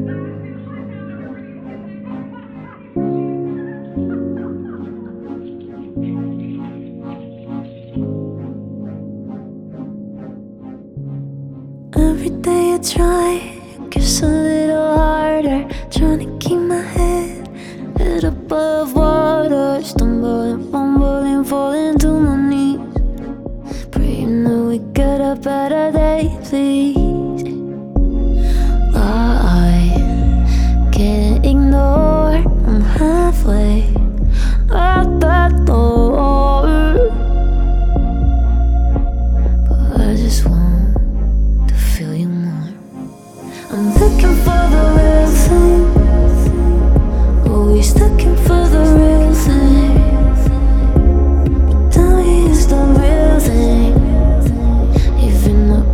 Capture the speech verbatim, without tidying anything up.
Every day I try, it gets a little harder. Trying to keep my head, head above water. Stumbling, fumbling, falling to my knees, praying that we get a better day, please.